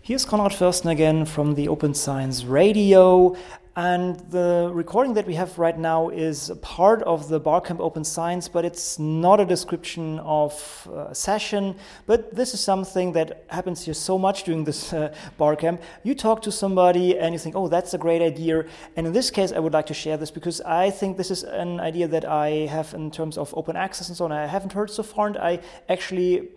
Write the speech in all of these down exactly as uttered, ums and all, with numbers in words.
Here's Konrad Förster again from the Open Science Radio, and the recording that we have right now is a part of the Barcamp Open Science, but it's not a description of a session, but this is something that happens here so much during this uh, Barcamp. You talk to somebody and you think, oh, that's a great idea, and in this case I would like to share this because I think this is an idea that I have in terms of open access and so on. I haven't heard so far, and I actually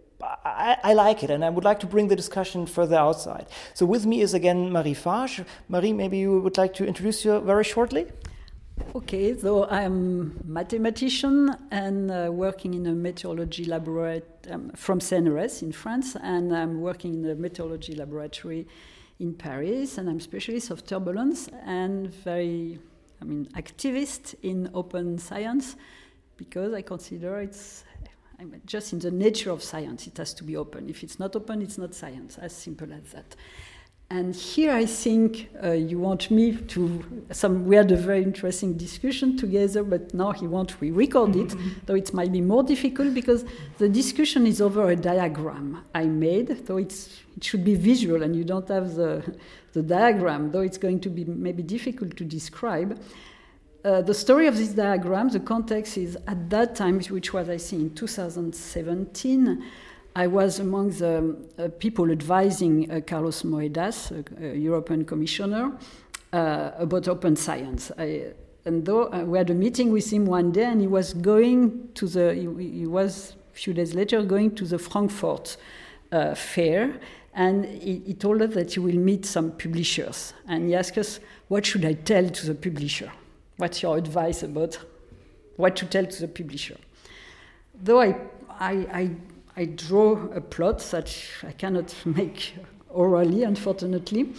I, I like it, and I would like to bring the discussion further outside. So with me is again Marie Fage. Marie, maybe you would like to introduce you very shortly? Okay, so I'm a mathematician and uh, working in a meteorology laboratory um, from C N R S in France, and I'm working in a meteorology laboratory in Paris, and I'm specialist of turbulence and very, I mean, activist in open science because I consider it's just in the nature of science, it has to be open. If it's not open, it's not science, as simple as that. And here I think uh, you want me to, some, we had a very interesting discussion together, but now he wants we record it, though it might be more difficult because the discussion is over a diagram I made, though it's, it should be visual and you don't have the, the diagram, though it's going to be maybe difficult to describe. Uh, the story of this diagram, the context is at that time, which was, I think, in two thousand seventeen, I was among the uh, people advising uh, Carlos Moedas, a, a European commissioner, uh, about open science. I, and though uh, we had a meeting with him one day, and he was going to the, he, he was a few days later going to the Frankfurt uh, fair, and he, he told us that he will meet some publishers. And he asked us, what should I tell to the publisher? What's your advice about what to tell to the publisher? Though I, I, I, I draw a plot that I cannot make orally, unfortunately,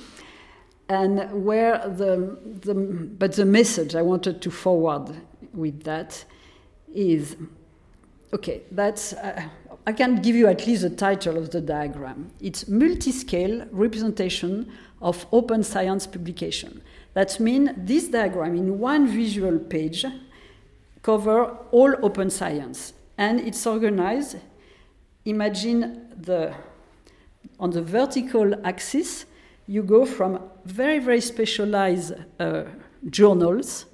and where the, the but the message I wanted to forward with that is, okay, that's, uh, I can give you at least the title of the diagram. It's multi-scale representation of open science publication. That means this diagram in one visual page covers all open science. And it's organized, imagine the, on the vertical axis, you go from very, very specialized uh, journals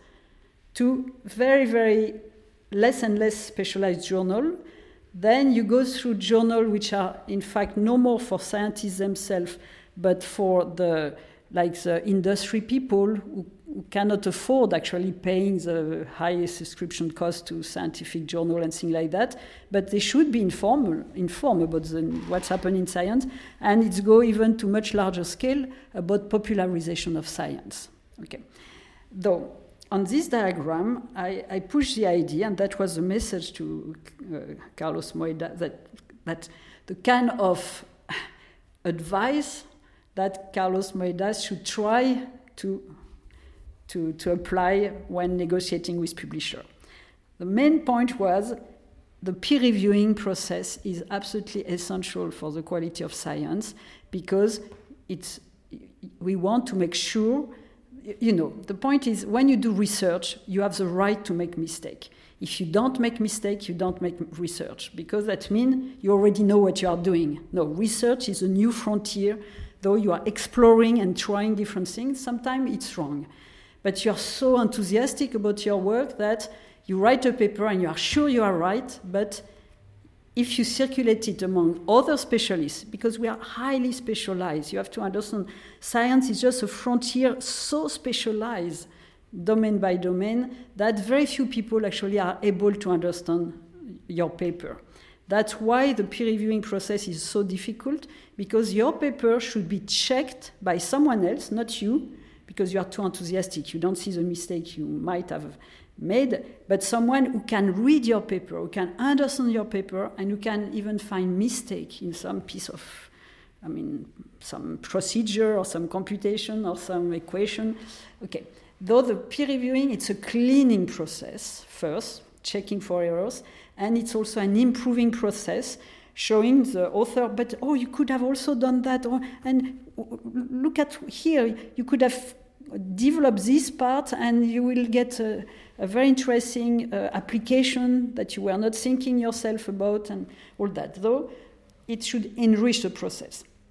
to very, very less and less specialized journal. Then you go through journals which are, in fact, no more for scientists themselves, but for the like the industry people who, who cannot afford actually paying the high subscription cost to scientific journal and things like that, but they should be informed, informed about the, what's happening in science, and it's go even to much larger scale about popularization of science. Okay, though on this diagram, I, I push the idea, and that was the message to uh, Carlos Moedas, that, that the kind of advice that Carlos Moedas should try to, to, to apply when negotiating with publisher. The main point was the peer reviewing process is absolutely essential for the quality of science because it's, we want to make sure, you know, the point is when you do research, you have the right to make mistake. If you don't make mistake, you don't make research because that means you already know what you are doing. No, research is a new frontier. Though you are exploring and trying different things, sometimes it's wrong. But you're so enthusiastic about your work that you write a paper and you are sure you are right, but if you circulate it among other specialists, because we are highly specialized, you have to understand science is just a frontier so specialized, domain by domain, that very few people actually are able to understand your paper. That's why the peer reviewing process is so difficult, because your paper should be checked by someone else, not you, because you are too enthusiastic. You don't see the mistake you might have made, but someone who can read your paper, who can understand your paper, and who can even find mistake in some piece of, I mean, some procedure or some computation or some equation. Okay. Though the peer reviewing, it's a cleaning process first, checking for errors, and it's also an improving process, showing the author, but oh, you could have also done that, or, and look at here, you could have developed this part, and you will get a, a very interesting uh, application that you were not thinking yourself about, and all that. Though it should enrich the process.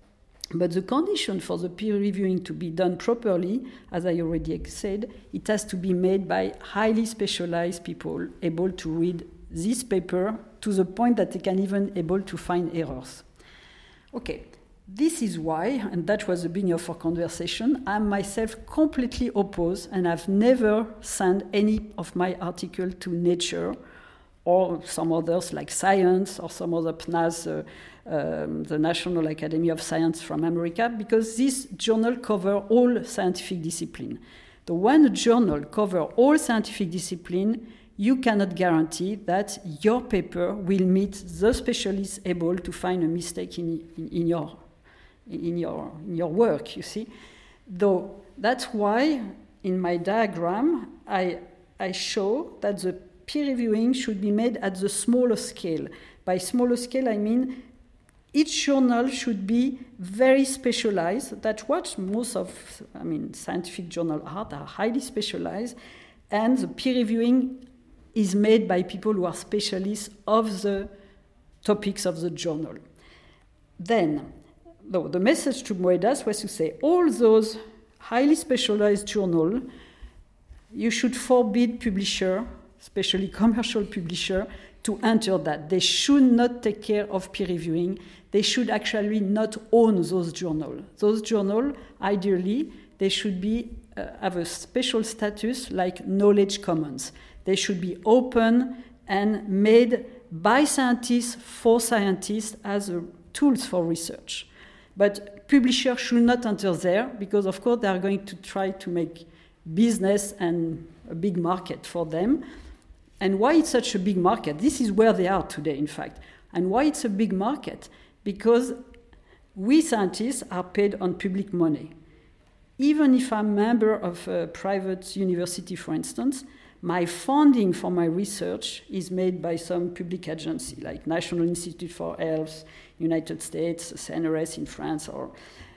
But the condition for the peer reviewing to be done properly, as I already said, it has to be made by highly specialized people able to read this paper to the point that they can even able to find errors. Okay, this is why, and that was the beginning of our conversation, I'm myself completely opposed, and I've never sent any of my articles to Nature or some others like Science or some other P N A S, uh, um, the National Academy of Science from America, because this journal covers all scientific discipline. The one journal covers all scientific discipline, you cannot guarantee that your paper will meet the specialists able to find a mistake in, in, in, your, in, your, in your work, you see. Though that's why in my diagram I, I show that the peer reviewing should be made at the smaller scale. By smaller scale, I mean each journal should be very specialized. That's what most of, I mean, scientific journals are, are highly specialized, and the peer reviewing is made by people who are specialists of the topics of the journal. Then, though, the message to Moedas was to say, all those highly specialized journals, you should forbid publisher, especially commercial publisher, to enter that. They should not take care of peer reviewing. They should actually not own those journals. Those journals, ideally, they should be uh, have a special status like knowledge commons. They should be open and made by scientists for scientists as a, tools for research. But publishers should not enter there because, of course, they are going to try to make business and a big market for them. And why it's such a big market? This is where they are today, in fact. And why it's a big market? Because we scientists are paid on public money. Even if I'm a member of a private university, for instance, my funding for my research is made by some public agency, like National Institute for Health, United States, C N R S in France, or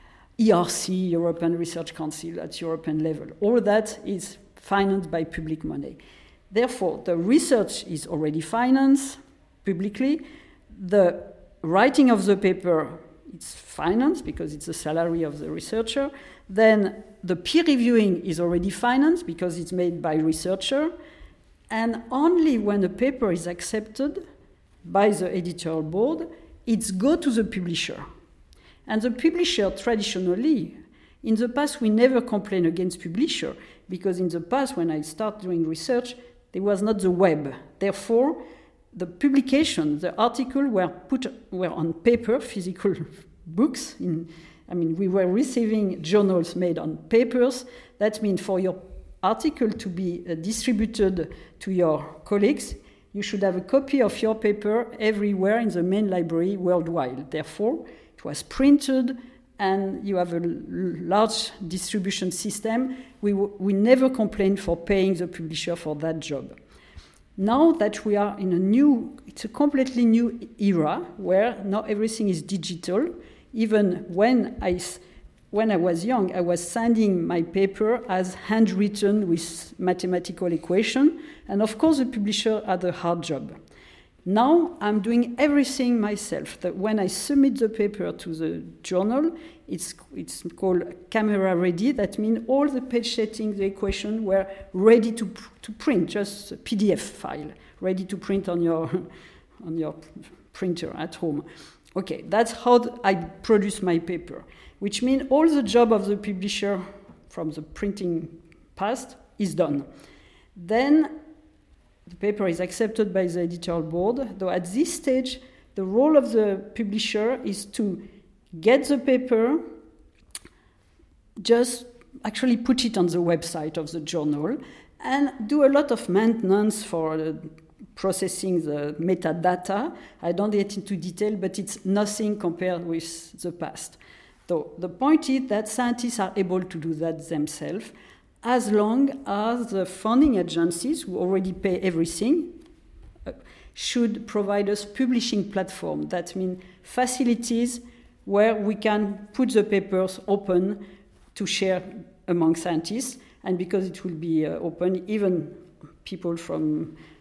E R C, European Research Council at European level. All that is financed by public money. Therefore, the research is already financed publicly. The writing of the paper is financed because it's the salary of the researcher. Then the peer reviewing is already financed because it's made by researcher. And only when a paper is accepted by the editorial board, it's go to the publisher. And the publisher, traditionally, in the past, we never complain against publisher because in the past, when I started doing research, there was not the web. Therefore, the publication, the article were put were on paper, physical books. In, I mean, we were receiving journals made on papers. That means for your article to be uh, distributed to your colleagues, you should have a copy of your paper everywhere in the main library worldwide. Therefore, it was printed, and you have a l- large distribution system. We, w- we never complained for paying the publisher for that job. Now that we are in a new, it's a completely new era where now everything is digital. Even when I, when I was young, I was sending my paper as handwritten with mathematical equation, and of course the publisher had a hard job. Now I'm doing everything myself. That when I submit the paper to the journal, it's it's called camera ready. That means all the page setting, the equation were ready to to print, just a P D F file, ready to print on your on your printer at home. Okay, that's how I produce my paper, which means all the job of the publisher from the printing past is done. Then the paper is accepted by the editorial board, though at this stage, the role of the publisher is to get the paper, just actually put it on the website of the journal, and do a lot of maintenance for uh, processing the metadata. I don't get into detail, but it's nothing compared with the past. So the point is that scientists are able to do that themselves, as long as the funding agencies, who already pay everything, uh, should provide us publishing platform. That means facilities where we can put the papers open to share among scientists, and because it will be uh, open, even people from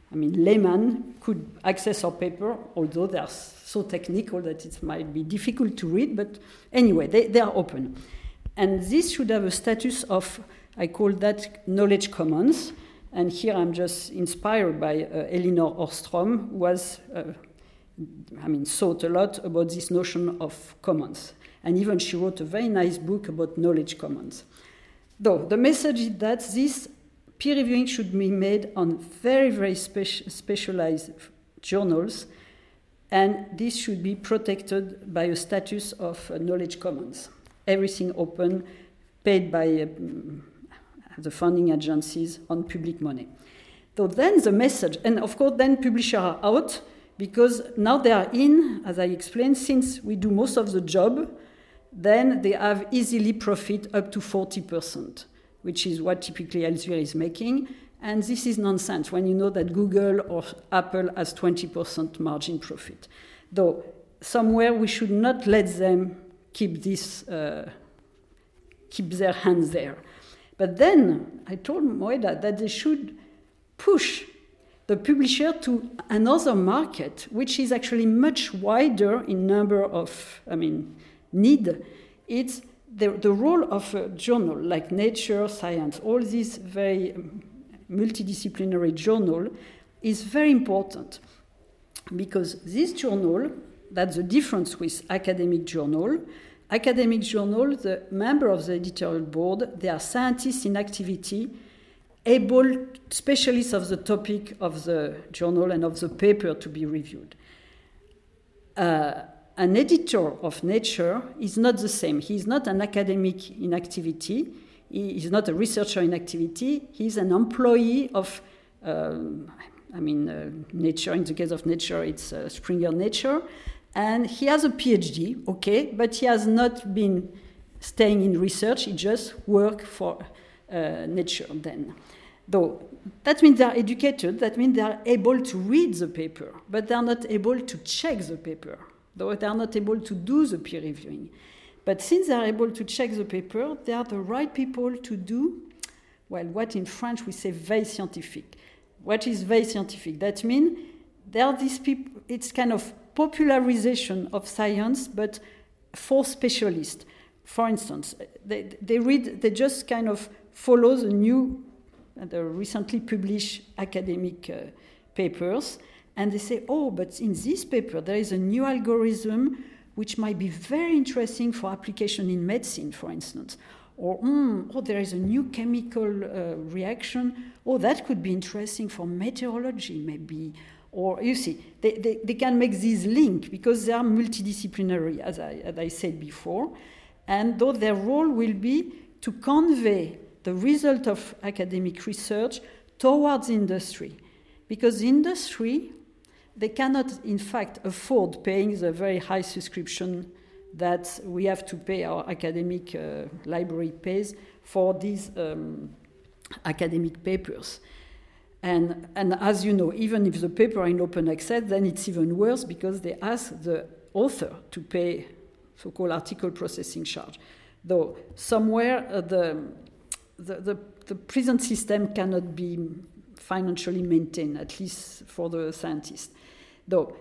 I mean, layman could access our paper, although they are so technical that it might be difficult to read, but anyway, they, they are open. And this should have a status of, I call that knowledge commons. And here I'm just inspired by uh, Elinor Ostrom, who was, uh, I mean, thought a lot about this notion of commons. And even she wrote a very nice book about knowledge commons. Though the message is that this peer reviewing should be made on very, very speci- specialized journals, and this should be protected by a status of uh, knowledge commons. Everything open, paid by uh, the funding agencies on public money. So then the message, and of course then publishers are out, because now they are in, as I explained, since we do most of the job, then they have easily profit up to forty percent. Which is what typically Elsevier is making. And this is nonsense when you know that Google or Apple has twenty percent margin profit. Though somewhere we should not let them keep this, uh, keep their hands there. But then I told Moeda that they should push the publisher to another market, which is actually much wider in number of, I mean, need. It's The, the role of a journal like Nature, Science, all these very um, multidisciplinary journal is very important, because this journal, that's the difference with academic journal. Academic journal, the member of the editorial board, they are scientists in activity, able, specialists of the topic of the journal and of the paper to be reviewed. Uh, An editor of Nature is not the same. He is not an academic in activity. He is not a researcher in activity. He is an employee of, um, I mean, uh, Nature. In the case of Nature, it's uh, Springer Nature. And he has a PhD, okay, but he has not been staying in research. He just works for uh, Nature then. Though that means they are educated. That means they are able to read the paper, but they are not able to check the paper. Though they are not able to do the peer reviewing. But since they are able to check the paper, they are the right people to do, well, what in French we say veille scientifique. What is veille scientifique? That means there are these people, it's kind of popularization of science, but for specialists. For instance, they, they read, they just kind of follow the new, uh, the recently published academic uh, papers, and they say, oh, but in this paper, there is a new algorithm which might be very interesting for application in medicine, for instance. Or, mm, oh, there is a new chemical uh, reaction. Oh, that could be interesting for meteorology, maybe. Or, you see, they, they, they can make this link because they are multidisciplinary, as I, as I said before. And though their role will be to convey the result of academic research towards industry. Because the industry, they cannot, in fact, afford paying the very high subscription that we have to pay our academic uh, library pays for these um, academic papers. And, and as you know, even if the paper are in open access, then it's even worse because they ask the author to pay so-called article processing charge. Though somewhere uh, the, the, the, the present system cannot be financially maintained, at least for the scientists. Though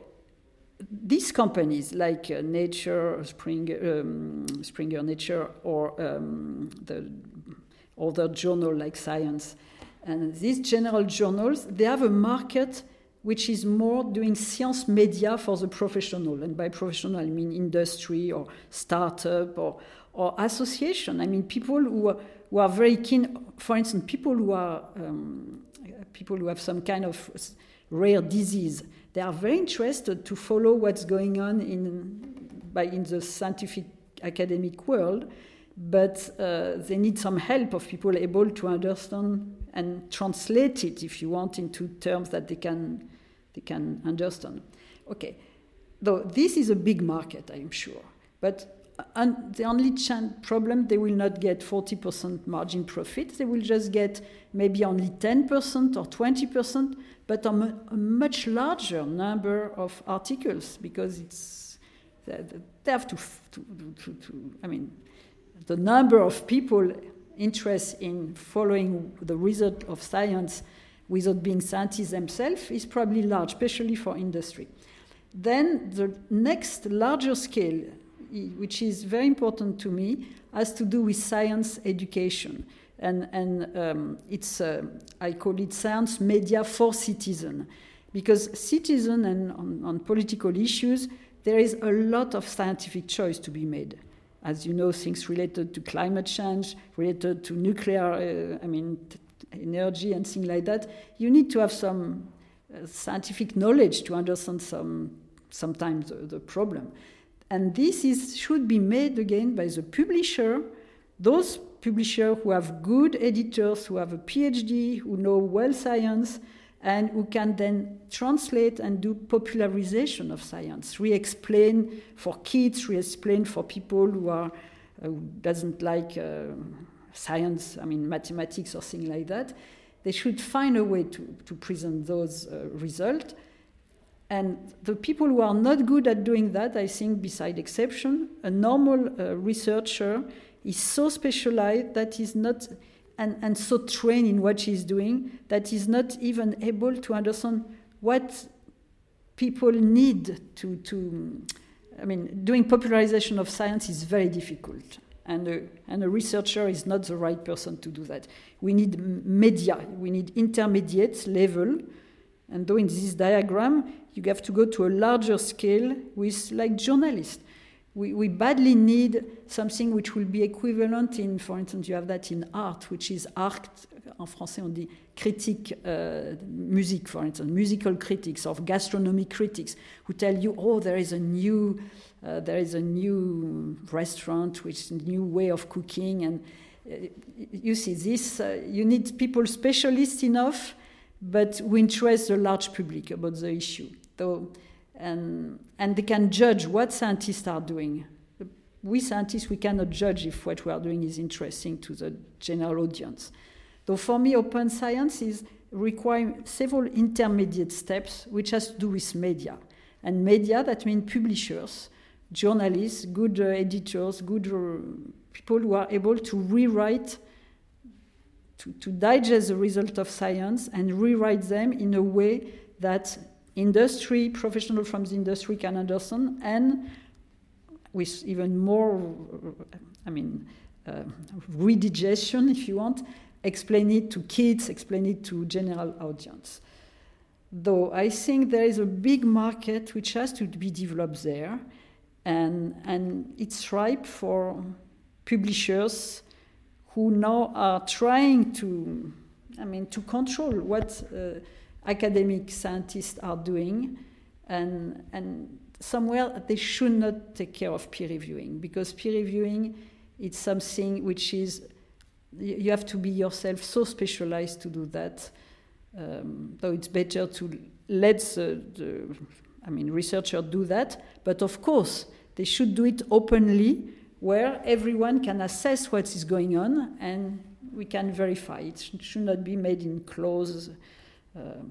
these companies like uh, Nature, Springer, um, Springer Nature, or um, the other journal like Science, and these general journals, they have a market which is more doing science media for the professional. And by professional, I mean industry or startup or, or association. I mean people who are, who are very keen, for instance, people who are um, people who have some kind of rare disease. They are very interested to follow what's going on in, by, in the scientific academic world, but uh, they need some help of people able to understand and translate it, if you want, into terms that they can they can understand. Okay, though this is a big market, I am sure, but and the only ch- problem, they will not get forty percent margin profit. They will just get maybe only ten percent or twenty percent, but on a, a much larger number of articles, because it's they have to, to, to, to I mean, the number of people interested in following the result of science without being scientists themselves is probably large, especially for industry. Then the next larger scale, which is very important to me, has to do with science education. And, and um, it's, uh, I call it science media for citizen. Because citizen and on, on political issues, there is a lot of scientific choice to be made. As you know, things related to climate change, related to nuclear, uh, I mean, t- energy and things like that. You need to have some uh, scientific knowledge to understand some sometimes the, the problem. And this is should be made again by the publisher, those publishers who have good editors, who have a PhD, who know well science, and who can then translate and do popularization of science, re-explain for kids, re-explain for people who are uh, who doesn't like uh, science, I mean mathematics or things like that. They should find a way to, to present those uh, results. And the people who are not good at doing that, I think, beside exception, a normal uh, researcher is so specialized that he's not... And, and so trained in what she's doing that he's not even able to understand what people need to, to I mean, doing popularization of science is very difficult. And a, and a researcher is not the right person to do that. We need media, we need intermediate level. And though in this diagram, you have to go to a larger scale with like journalists. We, we badly need something which will be equivalent in, for instance, you have that in art, which is art, en français on dit critique, uh, music, for instance, musical critics or gastronomy critics, who tell you, oh, there is a new, uh, there is a new restaurant, which is a new way of cooking, and uh, you see this, uh, you need people specialists enough, but who interest the large public about the issue. So, And, and they can judge what scientists are doing. We scientists, we cannot judge if what we are doing is interesting to the general audience. So for me, open science is require several intermediate steps, which has to do with media. And media, that means publishers, journalists, good uh, editors, good uh, people who are able to rewrite, to, to digest the result of science and rewrite them in a way that industry, professionals from the industry can understand, and with even more, I mean, uh, redigestion, if you want, explain it to kids, explain it to general audience. Though I think there is a big market which has to be developed there, and, and it's ripe for publishers who now are trying to, I mean, to control what uh, academic scientists are doing, and and somewhere they should not take care of peer reviewing, because peer reviewing is something which is, you have to be yourself so specialized to do that. Um, so it's better to let the, the I mean researchers do that, but of course they should do it openly, where everyone can assess what is going on and we can verify. It should not be made in closed. Uh,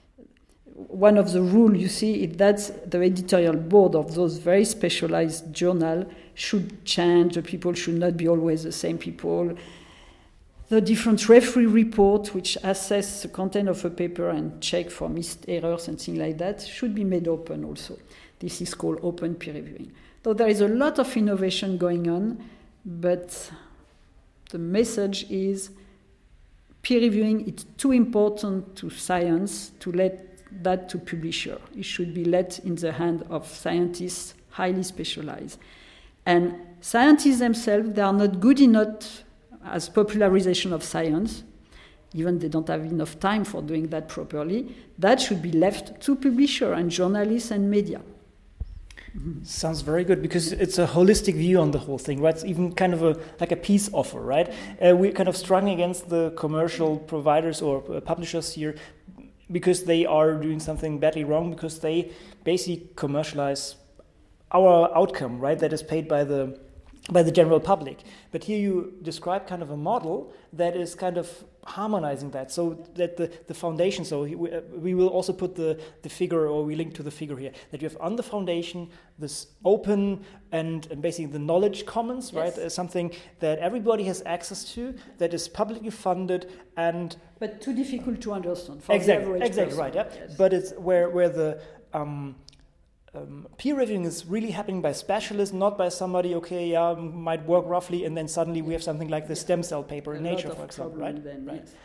one of the rules you see is that the editorial board of those very specialized journals should change. The people should not be always the same people. The different referee report, which assess the content of a paper and check for missed errors and things like that, should be made open also. This is called open peer reviewing. So there is a lot of innovation going on, but the message is peer reviewing is too important to science to let that to publisher. It should be let in the hand of scientists, highly specialized. And scientists themselves, they are not good enough as popularization of science, even they don't have enough time for doing that properly. That should be left to publisher and journalists and media. Mm-hmm. Sounds very good, because it's a holistic view on the whole thing, right? It's even kind of a like a peace offer, right? Uh, we're kind of struggling against the commercial providers or uh, publishers here, because they are doing something badly wrong, because they basically commercialize our outcome, right? That is paid by the by the general public. But here you describe kind of a model that is kind of harmonizing that, so that the, the foundation, so we, uh, we will also put the, the figure, or we link to the figure here, that you have on the foundation this open and, and basically the knowledge commons, yes. right? Uh, something that everybody has access to, that is publicly funded and... But too difficult to understand for exactly, the average Exactly, person. right, yeah. Yes. But it's where, where the... Um, Um, peer reviewing is really happening by specialists, not by somebody, okay, yeah, might work roughly, and then suddenly we have something like the stem cell paper in A Nature, lot for of example, problem right? Then, right. yes.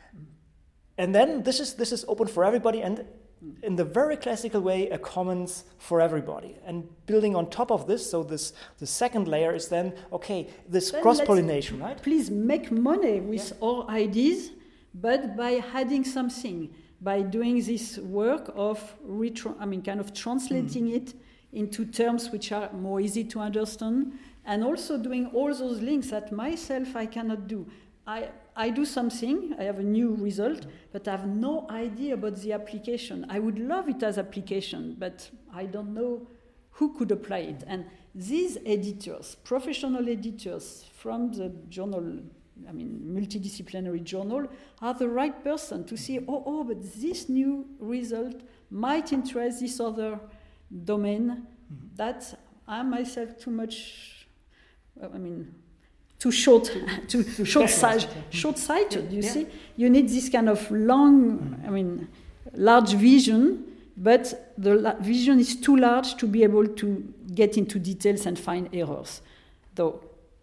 And then this is this is open for everybody, and in the very classical way, a commons for everybody. And building on top of this, so this the second layer is then, okay, this Then cross-pollination, right? Please make money with Yeah. our ideas, but by adding something, by doing this work of, retro- I mean, kind of translating mm. it into terms which are more easy to understand, and also doing all those links that myself I cannot do. I, I do something, I have a new result, but I have no idea about the application. I would love it as application, but I don't know who could apply it. And these editors, professional editors from the journal, I mean, multidisciplinary journal, are the right person to see, oh, oh, but this new result might interest this other domain. Mm-hmm. That I'm myself too much, I mean, too short, too, too short-sighted, short-sighted, you yeah. see? You need this kind of long, mm-hmm. I mean, large vision, but the la- vision is too large to be able to get into details and find errors. Though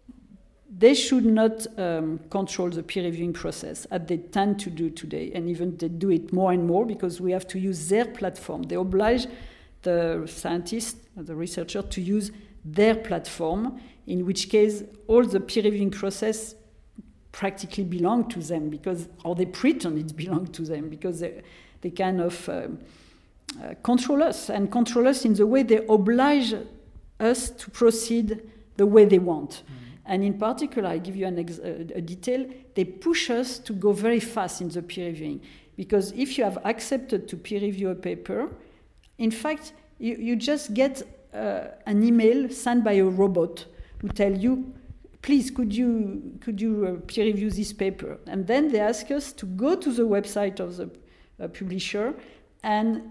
they should not um, control the peer reviewing process as they tend to do today, and even they do it more and more because we have to use their platform. They oblige the scientist, the researcher, to use their platform, in which case all the peer reviewing process practically belong to them, because, or they pretend it belongs to them, because they, they kind of um, uh, control us, and control us in the way they oblige us to proceed the way they want. Mm-hmm. And in particular, I give you an ex- a, a detail, they push us to go very fast in the peer reviewing. Because if you have accepted to peer review a paper, in fact, you, you just get uh, an email sent by a robot who tell you, please, could you could you uh, peer review this paper? And then they ask us to go to the website of the uh, publisher and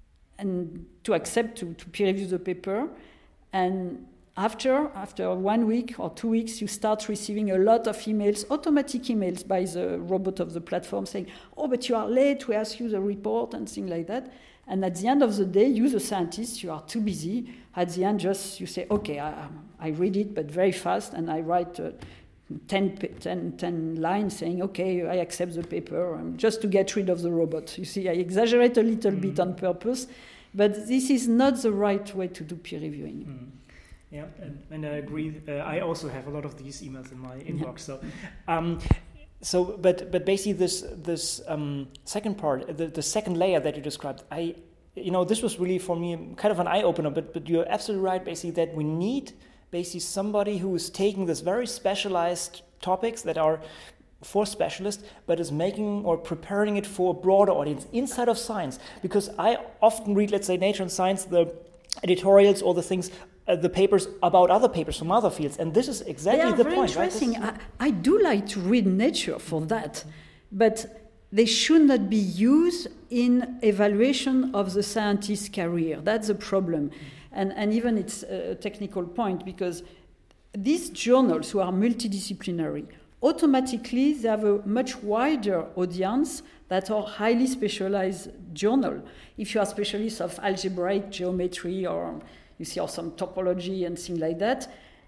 and to accept to, to peer review the paper. And After, after one week or two weeks, you start receiving a lot of emails, automatic emails by the robot of the platform saying, oh, but you are late, we ask you the report and things like that. And at the end of the day, you, the scientist, you are too busy. At the end, just you say, okay, I, I read it, but very fast, and I write uh, ten, ten, ten lines saying, okay, I accept the paper, um, just to get rid of the robot. You see, I exaggerate a little mm-hmm. bit on purpose, but this is not the right way to do peer reviewing. Mm. Yeah, and, and I agree. Uh, I also have a lot of these emails in my inbox. So, um, so, but but basically, this this um, second part, the, the second layer that you described, I, you know, this was really for me kind of an eye opener. But but you're absolutely right, basically, that we need basically somebody who is taking this very specialized topics that are for specialists, but is making or preparing it for a broader audience inside of science. Because I often read, let's say, Nature and Science, the editorials or the things. Uh, the papers about other papers from other fields, and this is exactly they are the very point. Interesting. Right? I, I do like to read Nature for that, but they should not be used in evaluation of the scientist's career. That's the problem, mm. and and even it's a technical point, because these journals who are multidisciplinary automatically they have a much wider audience that are highly specialized journal. If you are specialists of algebraic geometry or you see, or some topology and things like that,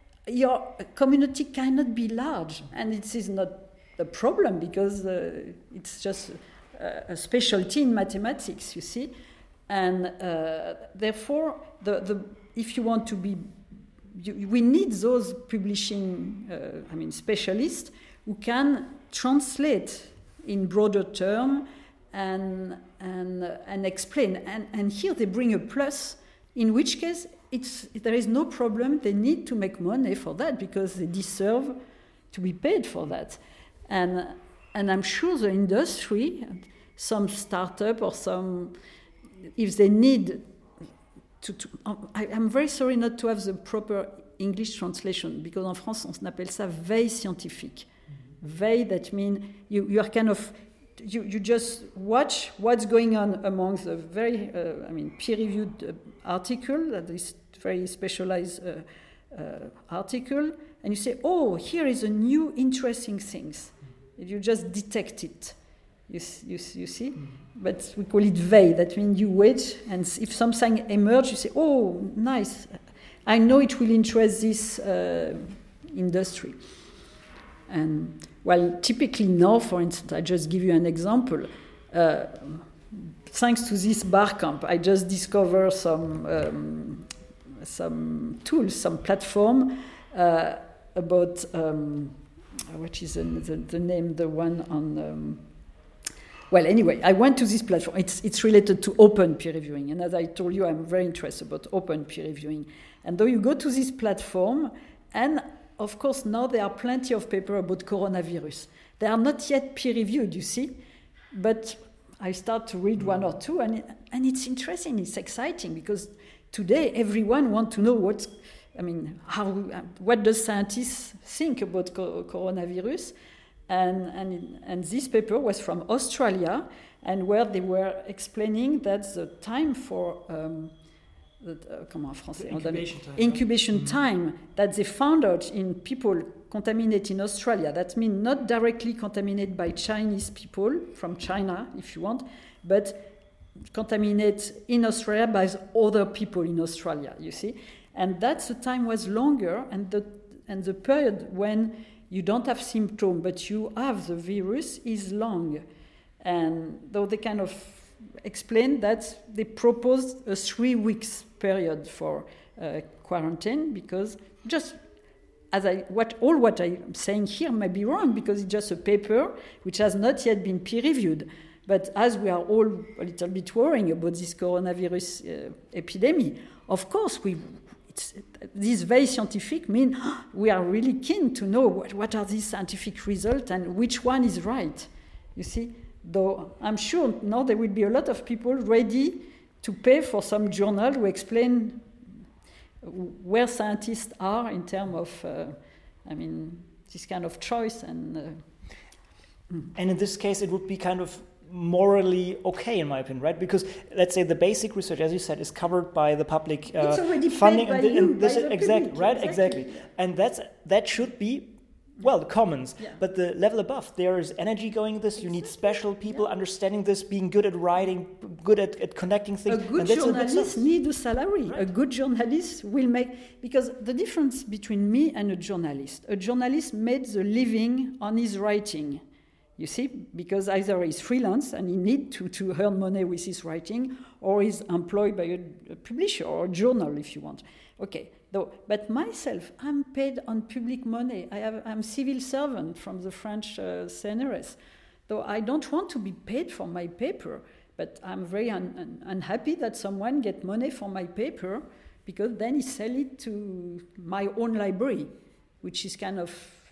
your community cannot be large. And it is not a problem because uh, it's just a, a specialty in mathematics, you see. And uh, therefore, the, the, if you want to be, you, we need those publishing, uh, I mean, specialists who can translate in broader terms and, and, uh, and explain. And, and here they bring a plus, in which case, It's, there is no problem. They need to make money for that because they deserve to be paid for that. And and I'm sure the industry, some startup or some, if they need to, to I, I'm very sorry not to have the proper English translation, because en France, on appelle ça veille scientifique. Mm-hmm. Veille, that means you, you are kind of, you, you just watch what's going on among the very, uh, I mean, peer-reviewed uh, article, that is very specialized uh, uh, article, and you say, oh, here is a new interesting things. Mm-hmm. You just detect it. You, you, you see? Mm-hmm. But we call it veille. That means you wait, and if something emerges, you say, oh, nice. I know it will interest this uh, industry. And, well, typically now, for instance, I just give you an example. Uh, thanks to this Barcamp, I just discovered some, um, some tools, some platform uh, about, um, what is the, the, the name, the one on... Um, Well, anyway, I went to this platform. It's, it's related to open peer reviewing. And as I told you, I'm very interested about open peer reviewing. And though you go to this platform, and of course, now there are plenty of papers about coronavirus. They are not yet peer reviewed, you see. But I start to read one or two, and, it, and it's interesting, it's exciting, because today everyone wants to know what's, I mean, how, what does scientists think about co- coronavirus? And, and, and this paper was from Australia, and where they were explaining that the time for um, the, uh, comment en français, incubation time, incubation mm-hmm. time that they found out in people contaminated in Australia. That means not directly contaminated by Chinese people from China, if you want, but contaminated in Australia by other people in Australia. You see, and that the time was longer, and the and the period when you don't have symptoms, but you have the virus is long. And though they kind of explained that they proposed a three weeks period for uh, quarantine, because just as I, what all what I'm saying here may be wrong, because it's just a paper which has not yet been peer reviewed. But as we are all a little bit worrying about this coronavirus uh, epidemic, of course we It's, this very scientific mean oh, we are really keen to know what, what are these scientific results and which one is right. You see, though I'm sure now there will be a lot of people ready to pay for some journal to explain where scientists are in terms of, uh, I mean, this kind of choice. And uh, and in this case, it would be kind of morally okay, in my opinion, right? Because let's say the basic research, as you said, is covered by the public uh, it's already funding, paid by and, the, you, and this by is the exactly public, right, exactly. exactly, and that's that should be well the commons. Yeah. But the level above, there is energy going this. You need special people yeah. understanding this, being good at writing, good at, at connecting things. A good and that's journalist needs a salary. Right. A good journalist will make, because the difference between me and a journalist, a journalist makes a living on his writing. You see, because either he's freelance and he needs to, to earn money with his writing, or he's employed by a, a publisher or a journal, if you want. Okay, though, but myself, I'm paid on public money. I have, I'm civil servant from the French uh, C N R S. Though I don't want to be paid for my paper, but I'm very un, un, unhappy that someone get money for my paper, because then he sell it to my own library, which is kind of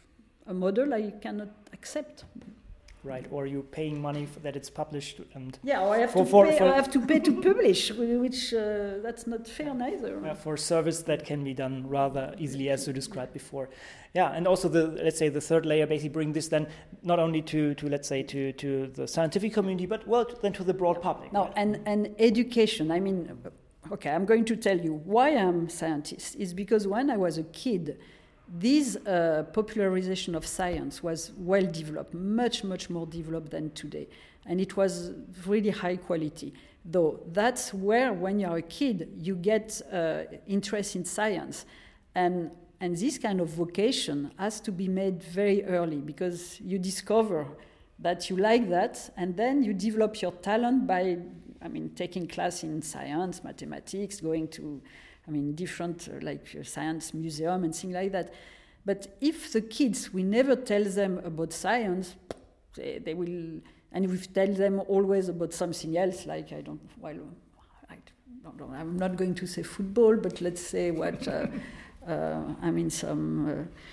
a model I cannot accept. Right, or you're paying money for that it's published, and yeah, or I have for, to for, pay. for I have to pay to publish, which uh, that's not fair neither. Yeah, for a service that can be done rather easily, as you described before. Yeah, and also the let's say the third layer basically bring this then not only to, to let's say to, to the scientific community, but well then to the broad yeah. public. Now, right? and and education. I mean, okay, I'm going to tell you why I'm a scientist. Is because when I was a kid, this uh, popularization of science was well developed, much, much more developed than today. And it was really high quality. Though that's where, when you're a kid, you get uh, interest in science. And, and this kind of vocation has to be made very early, because you discover that you like that, and then you develop your talent by, I mean, taking class in science, mathematics, going to I mean, different uh, like uh, science museum and things like that. But if the kids, we never tell them about science, they, they will, and we tell them always about something else, like, I don't, well, I don't know, I'm not going to say football, but let's say what, uh, uh, I mean, some,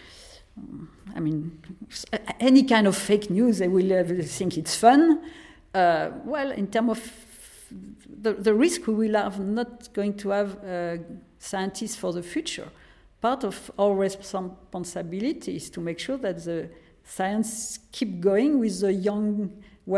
uh, I mean, any kind of fake news, they will uh, think it's fun. Uh, well, in terms of The, the risk we will have not going to have uh, scientists for the future. part of our responsibility is to make sure that the science keep going with the young,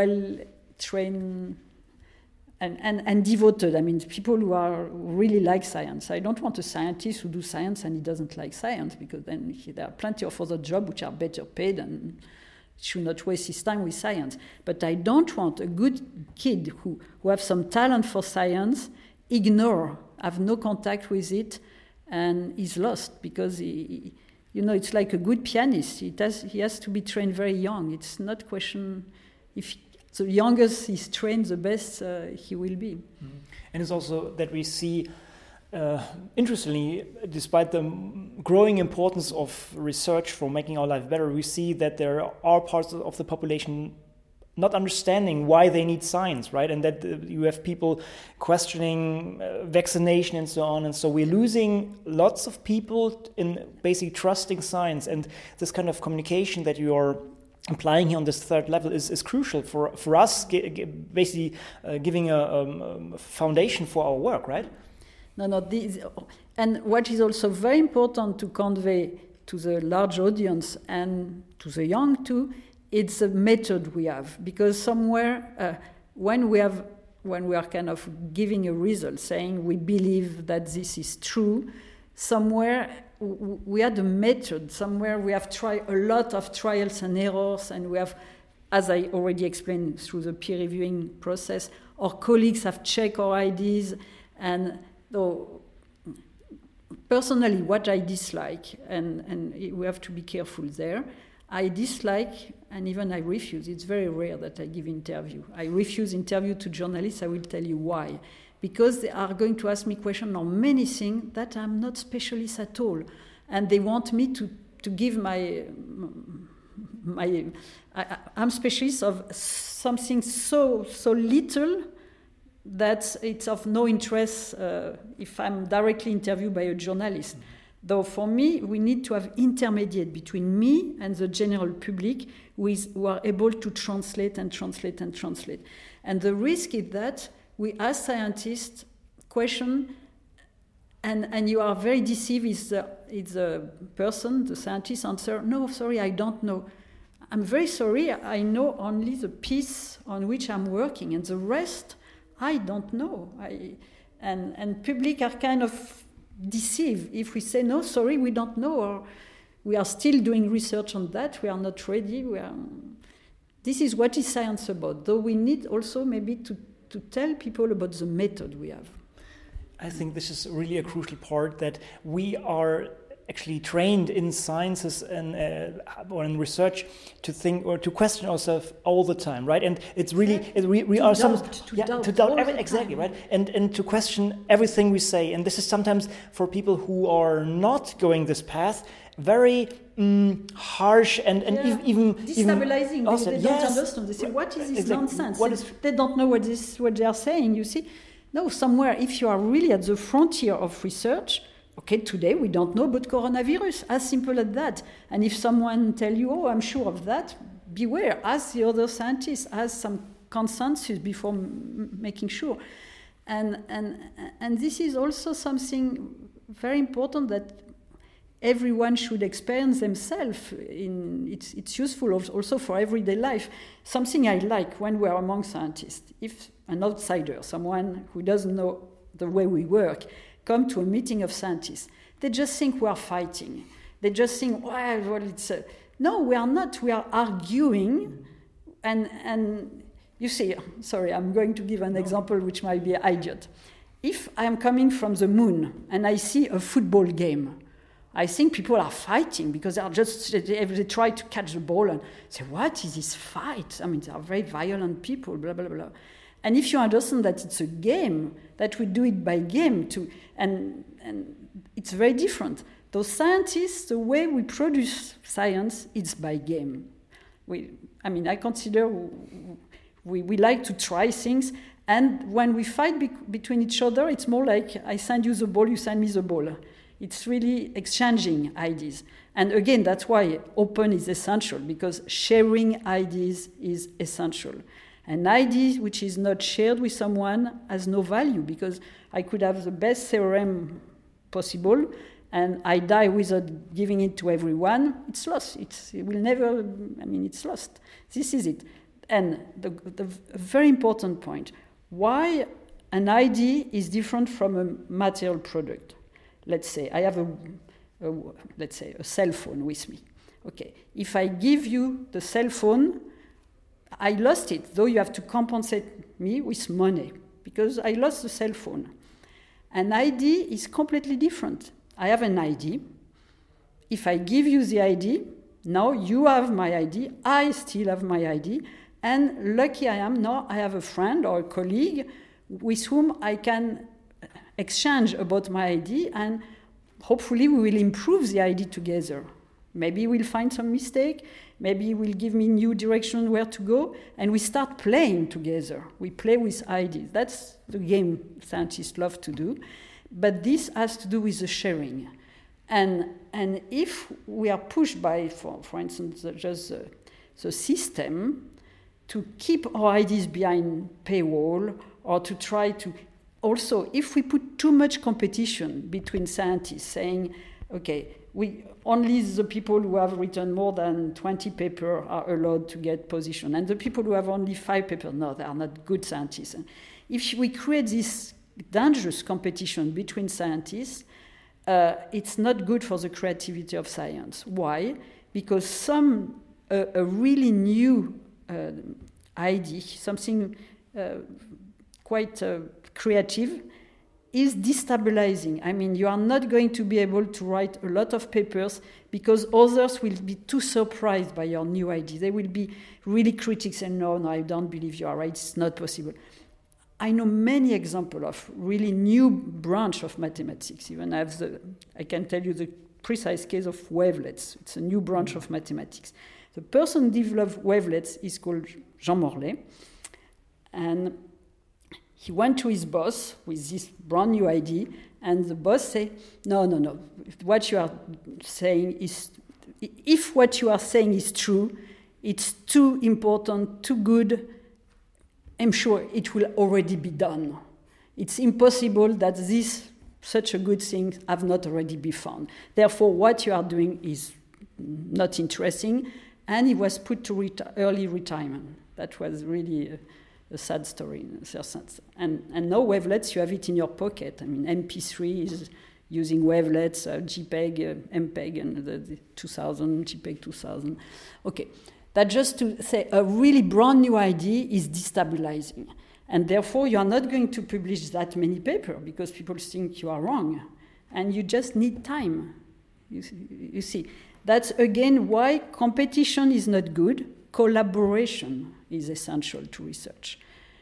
well-trained and, and, and devoted. I mean, people who are who really like science. I don't want a scientist who do science and he doesn't like science, because then he, there are plenty of other jobs which are better paid and should not waste his time with science. But I don't want a good kid who, who have some talent for science, ignore, have no contact with it, and is lost, because he, you know, it's like a good pianist. He has, he has to be trained very young. It's not a question, if the youngest he's trained, the best uh, he will be. Mm-hmm. And it's also that we see, uh, interestingly, despite the growing importance of research for making our life better, we see that there are parts of the population not understanding why they need science, right? And that uh, you have people questioning uh, vaccination and so on. And so we're losing lots of people in basically trusting science. And this kind of communication that you are applying here on this third level is, is crucial for, for us, g- g- basically uh, giving a, um, a foundation for our work, right? No, no. This, and what is also very important to convey to the large audience and to the young too, it's a method we have, because somewhere uh, when we have when we are kind of giving a result, saying we believe that this is true, somewhere w- we had a method. Somewhere we have tried a lot of trials and errors, and we have, as I already explained through the peer reviewing process, our colleagues have checked our ideas, and though personally what I dislike, and, and we have to be careful there, I dislike, and even I refuse. It's very rare that I give interview. I refuse interview to journalists. I will tell you why. Because they are going to ask me questions on many things that I'm not specialist at all. And they want me to, to give my... my I, I'm specialist of something so, so little that it's of no interest uh, if I'm directly interviewed by a journalist. Though for me, we need to have intermediate between me and the general public who, is, who are able to translate and translate and translate. And the risk is that we, as scientists, question, and, and you are very deceived if the, if the person, the scientist, answer, no, sorry, I don't know. I'm very sorry, I know only the piece on which I'm working, and the rest, I don't know. I, and, and public are kind of deceive if we say no, sorry, we don't know, or we are still doing research on that, we are not ready. We are... This is what is science about, though we need also maybe to, to tell people about the method we have. I think this is really a crucial part, that we are actually trained in sciences and uh, or in research to think or to question ourselves all the time, right? And it's really it, we, we are some to yeah, doubt, to doubt every, exactly, right? And and to question everything we say. And this is sometimes for people who are not going this path very um, harsh and and yeah. ev- even destabilizing. Even they, they don't yes. understand. They say, "What is this exactly. nonsense?" What is... They don't know what this what they are saying. You see, no, somewhere if you are really at the frontier of research. Okay, today we don't know about coronavirus, as simple as that. And if someone tell you, oh, I'm sure of that, beware, ask the other scientists, ask some consensus before m- making sure. And, and, and this is also something very important that everyone should experience themselves. In, it's, it's useful also for everyday life. Something I like when we're among scientists, if an outsider, someone who doesn't know the way we work, come to a meeting of scientists, they just think we are fighting. They just think, well, well it's a... No, we are not. We are arguing. And, and you see, sorry, I'm going to give an no. example which might be idiot. If I am coming from the moon and I see a football game, I think people are fighting because they are just, they, they try to catch the ball and say, what is this fight? I mean, they are very violent people, blah, blah, blah. And if you understand that it's a game, that we do it by game, too, and, and it's very different. Those scientists, the way we produce science, it's by game. We, I mean, I consider we, we like to try things, and when we fight be- between each other, it's more like I send you the ball, you send me the ball. It's really exchanging ideas. And again, that's why open is essential, because sharing ideas is essential. An idea which is not shared with someone has no value, because I could have the best theorem possible, and I die without giving it to everyone, it's lost. It's, it will never, I mean, it's lost. This is it. And the, the very important point, why an idea is different from a material product. Let's say I have a, a let's say a cell phone with me. Okay, if I give you the cell phone, I lost it, though you have to compensate me with money because I lost the cell phone. An idea is completely different. I have an I D. If I give you the I D, now you have my I D, I still have my I D, and lucky I am, now I have a friend or a colleague with whom I can exchange about my I D, and hopefully we will improve the I D together. Maybe we'll find some mistake, maybe he will give me new direction where to go, and we start playing together. We play with ideas. That's the game scientists love to do. But this has to do with the sharing. And, and if we are pushed by, for, for instance, just the, the system to keep our ideas behind paywall, or to try to... Also, if we put too much competition between scientists, saying, okay, we only the people who have written more than twenty papers are allowed to get position, and the people who have only five papers, no, they are not good scientists. And if we create this dangerous competition between scientists, uh, it's not good for the creativity of science. Why? Because some uh, a really new uh, idea, something uh, quite uh, creative, is destabilizing. I mean, you are not going to be able to write a lot of papers because others will be too surprised by your new idea. They will be really critics and no, no, I don't believe you are right, it's not possible. I know many examples of really new branch of mathematics. Even I have the, I can tell you the precise case of wavelets. It's a new branch of mathematics. The person who developed wavelets is called Jean Morlet, and he went to his boss with this brand new idea, and the boss said, no, no, no, what you are saying is, if what you are saying is true, it's too important, too good, I'm sure it will already be done. It's impossible that this, such a good thing, have not already been found. Therefore, what you are doing is not interesting, and he was put to reti- early retirement. That was really a, a sad story in a sense. And, and now wavelets, you have it in your pocket. I mean, M P three is using wavelets, uh, JPEG, uh, MPEG, and the, the two thousand, JPEG two thousand. Okay, that just to say a really brand new idea is destabilizing. And therefore, you are not going to publish that many papers because people think you are wrong. And you just need time. You see, you see. That's, again, why competition is not good. Collaboration is essential to research.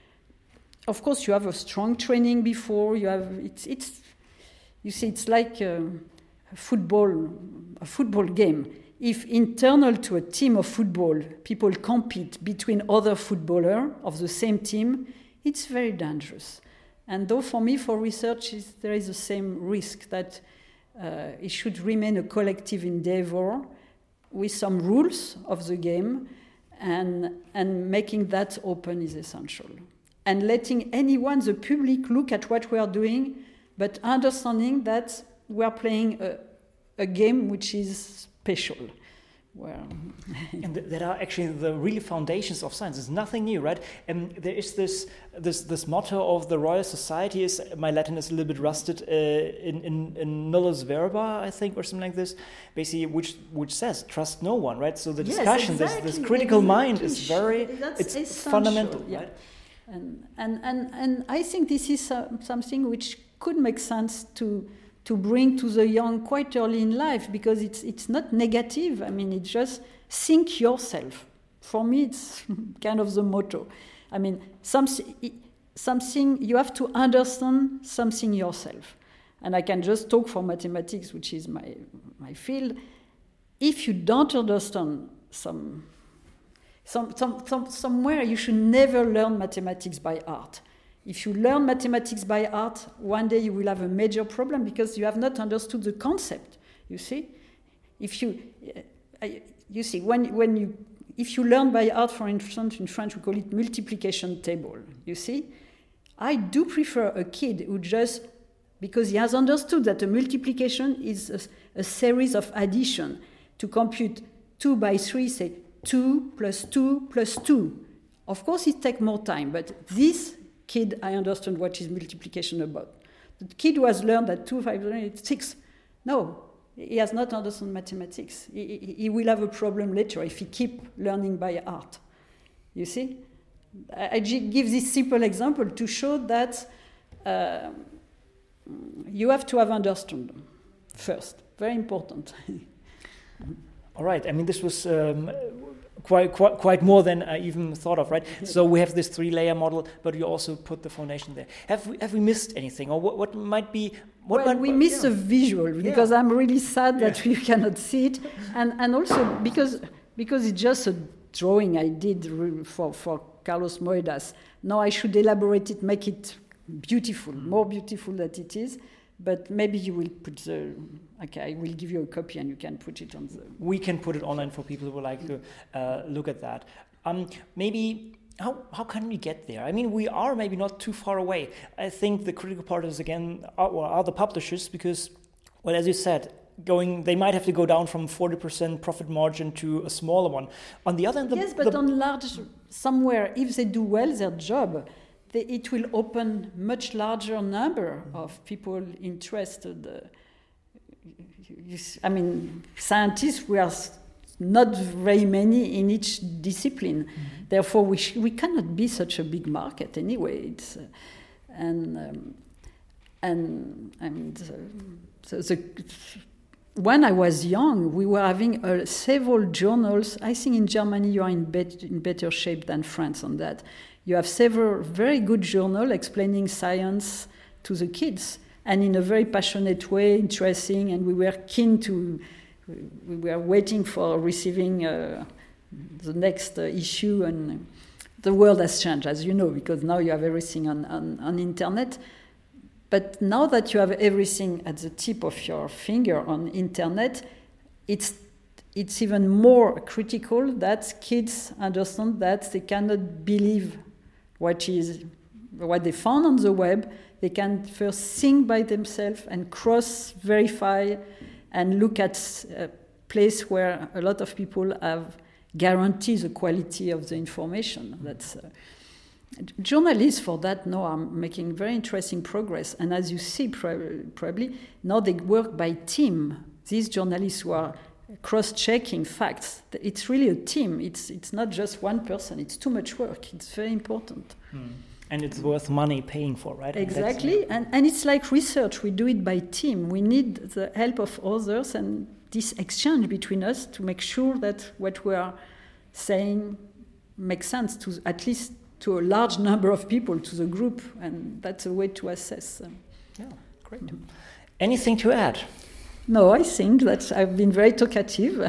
Of course, you have a strong training before. You have it's it's you see, it's like a football a football game. If internal to a team of football, people compete between other footballers of the same team, it's very dangerous. And though for me, for research, is, there is the same risk that uh, it should remain a collective endeavor with some rules of the game, and, and making that open is essential. And letting anyone, the public, look at what we are doing, but understanding that we are playing a, a game which is special. Well, and th- that are actually the really foundations of science. It's nothing new, right? And there is this this this motto of the Royal Society. Is my Latin is a little bit rusted uh, in, in in nullus verba, I think, or something like this. Basically, which which says trust no one, right? So the yes, discussion, exactly, this this critical exactly. mind is very That's it's essential, fundamental, yeah. right? And and and and I think this is uh, something which could make sense to. to bring to the young quite early in life, because it's it's not negative. I mean, it's just think yourself. For me, it's kind of the motto. I mean, something, something you have to understand something yourself. And I can just talk for mathematics, which is my my field. If you don't understand some, some, some, some somewhere, you should never learn mathematics by heart. If you learn mathematics by heart, one day you will have a major problem because you have not understood the concept. You see, if you, uh, you see, when when you, if you learn by heart, for instance, in French we call it multiplication table. You see, I do prefer a kid who just because he has understood that a multiplication is a, a series of addition. To compute two by three, say two plus two plus two. Of course, it takes more time, but this kid, I understand what is multiplication about. The kid who has learned that two, five, eight, six, no, he has not understood mathematics. He, he, he will have a problem later if he keep learning by heart. You see? I, I give this simple example to show that uh, you have to have understood them first. Very important. All right. I mean, this was um, quite, quite quite more than I even thought of, right? So we have this three-layer model, but you also put the foundation there. Have we have we missed anything, or what, what might be? What well, might, we miss yeah. a visual because yeah. I'm really sad that yeah. we cannot see it, and and also because because it's just a drawing I did for for Carlos Moedas. Now I should elaborate it, make it beautiful, mm. more beautiful than it is. But maybe you will put the, okay, I will give you a copy and you can put it on the... We can put it online for people who would like to uh, look at that. Um, maybe, how how can we get there? I mean, we are maybe not too far away. I think the critical part is, again, are, well, are the publishers, because, well, as you said, going, they might have to go down from forty percent profit margin to a smaller one. On the other hand... The, yes, but the, on large, somewhere, if they do well their job... They, it will open much larger number of people interested. Uh, you, I mean, scientists, we are not very many in each discipline. Mm-hmm. Therefore, we sh- we cannot be such a big market anyway. It's, uh, and um, and and uh, the, the, when I was young, we were having uh, several journals. I think in Germany you are in, bet- in better shape than France on that. You have several very good journals explaining science to the kids, and in a very passionate way, interesting, and we were keen to, we were waiting for receiving uh, the next uh, issue, and the world has changed, as you know, because now you have everything on, on, on internet. But now that you have everything at the tip of your finger on internet, it's it's even more critical that kids understand that they cannot believe what is what they found on the web. They can first think by themselves and cross-verify and look at a place where a lot of people have guaranteed the quality of the information. That's uh, journalists for that now are making very interesting progress. And as you see, probably now they work by team. These journalists who are cross-checking facts. It's really a team. It's it's not just one person. It's too much work. It's very important. Hmm. And it's worth money paying for, right? Exactly. And, and it's like research. We do it by team. We need the help of others and this exchange between us to make sure that what we are saying makes sense to at least to a large number of people, to the group. And that's a way to assess them. Yeah, great. Mm-hmm. Anything to add? No, I think that I've been very talkative.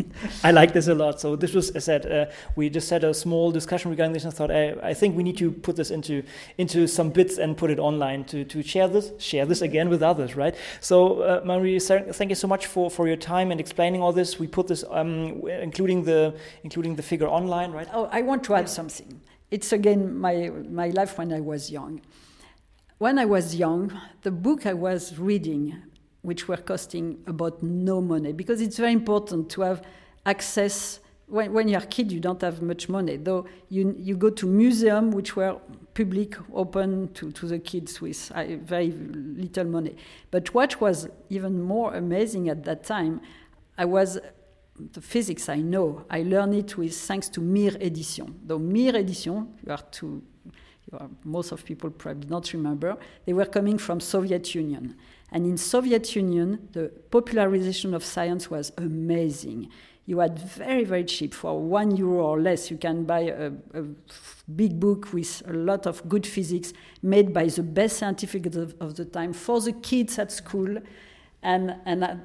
I like this a lot. So this was, as I said, uh, we just had a small discussion regarding this and thought, I, I think we need to put this into into some bits and put it online to, to share this, share this again with others, right? So uh, Marie, thank you so much for, for your time and explaining all this. We put this, um, including the including the figure online, right? Oh, I want to add yeah. something. It's again my my life when I was young. When I was young, the book I was reading, which were costing about no money, because it's very important to have access. When, when you're a kid, you don't have much money, though you you go to museums which were public, open to, to the kids with uh, very little money. But what was even more amazing at that time, I was, the physics I know, I learned it with thanks to Mir Edition. Though Mir Edition, you are too, you are, most of people probably don't remember, they were coming from Soviet Union. And in Soviet Union, the popularization of science was amazing. You had very, very cheap, for one euro or less, you can buy a, a big book with a lot of good physics made by the best scientists of, of the time for the kids at school. And, and I,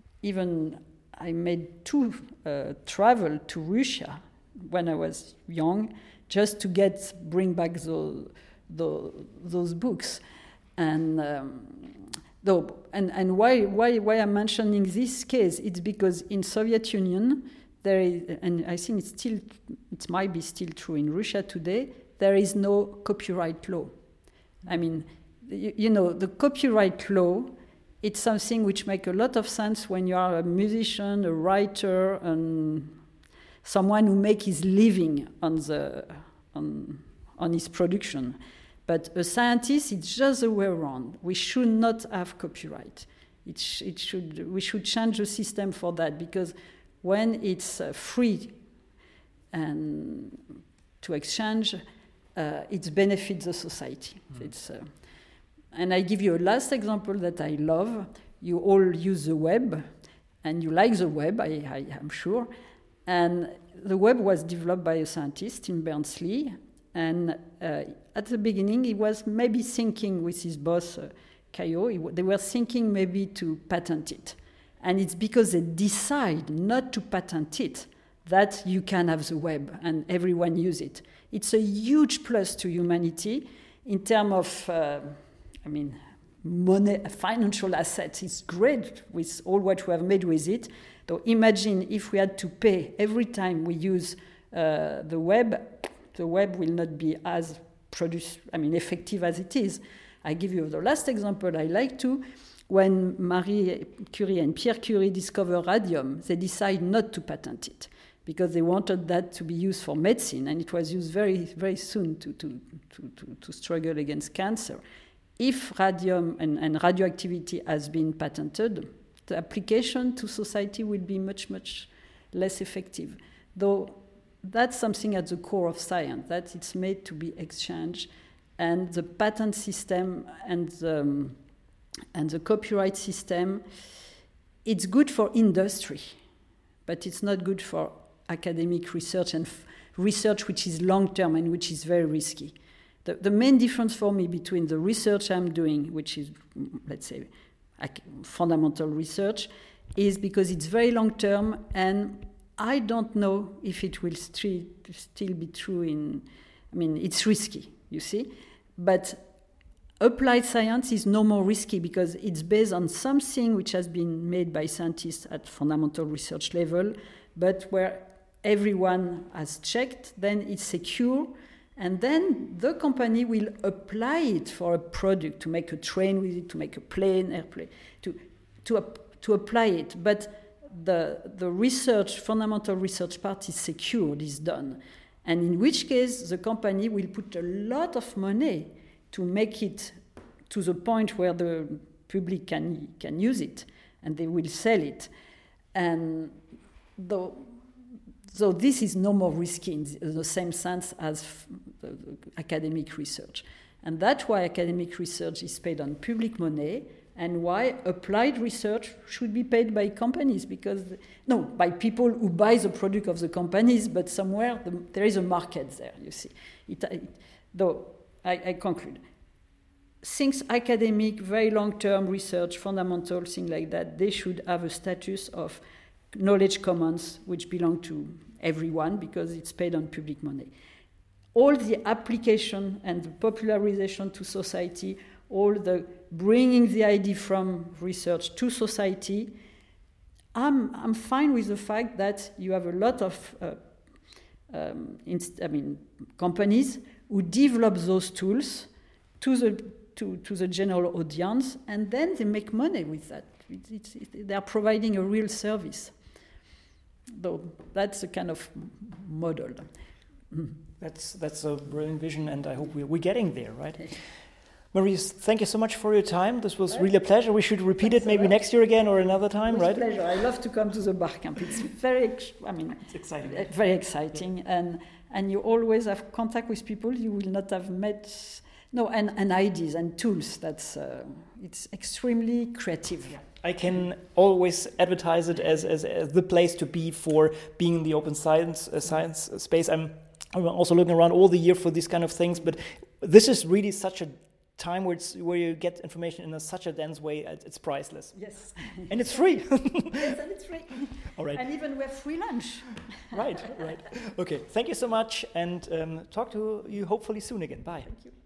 even I made two uh, travel to Russia when I was young, just to get, bring back the, the, those books. And... Um, Though, and and why why why I'm mentioning this case? It's because in Soviet Union there is, and I think it's still, it might be still true in Russia today, there is no copyright law. I mean, you, you know, the copyright law, it's something which makes a lot of sense when you are a musician, a writer, and someone who makes his living on the on on his production. But a scientist, it's just the way around. We should not have copyright. It, sh- it should we should change the system for that, because when it's uh, free and to exchange, uh, it benefits the society. Mm. It's, uh, and I give you a last example that I love. You all use the web, and you like the web, I, I am sure. And the web was developed by a scientist, Tim Berners-Lee, and uh, at the beginning he was maybe thinking with his boss, uh, Caillot, he, they were thinking maybe to patent it. And it's because they decide not to patent it that you can have the web and everyone use it. It's a huge plus to humanity in terms of, uh, I mean, money, financial assets. It's great with all what we have made with it. So imagine if we had to pay every time we use uh, the web, the web will not be as produce, I mean, effective as it is. I give you the last example I like to. When Marie Curie and Pierre Curie discover radium, they decide not to patent it because they wanted that to be used for medicine, and it was used very, very soon to, to, to, to, to struggle against cancer. If radium and, and radioactivity has been patented, the application to society will be much, much less effective. Though that's something at the core of science, that it's made to be exchanged, and the patent system and the, um, and the copyright system, it's good for industry, but it's not good for academic research and f- research which is long-term and which is very risky. The, the main difference for me between the research I'm doing, which is, let's say, ac- fundamental research, is because it's very long-term, and I don't know if it will st- still be true in, I mean, it's risky, you see, but applied science is no more risky because it's based on something which has been made by scientists at fundamental research level, but where everyone has checked, then it's secure, and then the company will apply it for a product, to make a train with it, to make a plane, airplane, to to to apply it. But the the research, fundamental research part is secured, is done, and in which case the company will put a lot of money to make it to the point where the public can can use it, and they will sell it. And though, so this is no more risky in the, in the same sense as f- the, the academic research. And that's why academic research is paid on public money, and why applied research should be paid by companies, because, no, by people who buy the product of the companies, but somewhere the, there is a market there, you see. It, it, though, I, I conclude. Things academic, very long-term research, fundamental, things like that, they should have a status of knowledge commons, which belong to everyone because it's paid on public money. All the application and the popularization to society, all the bringing the idea from research to society, I'm, I'm fine with the fact that you have a lot of uh, um, inst- I mean, companies who develop those tools to the to, to the general audience, and then they make money with that. It's, it's, it, they are providing a real service. Though that's a kind of model. Mm. That's that's a brilliant vision, and I hope we're, we're getting there, right? Maurice, thank you so much for your time. This was really a pleasure. We should repeat Thanks it maybe next year again or another time, With right? Pleasure. I love to come to the Barcamp. It's very, I mean, it's exciting. Very exciting, yeah. and and you always have contact with people you will not have met. No, and, and ideas and tools. That's uh, it's extremely creative. Yeah. I can always advertise it as, as as the place to be for being in the open science uh, science space. I'm I'm also looking around all the year for these kind of things, but this is really such a time where it's where you get information in a, such a dense way. It's priceless. Yes, and it's free. Yes, and it's free. All right. And even we have free lunch. Right, right. Okay. Thank you so much, and um, talk to you hopefully soon again. Bye. Thank you.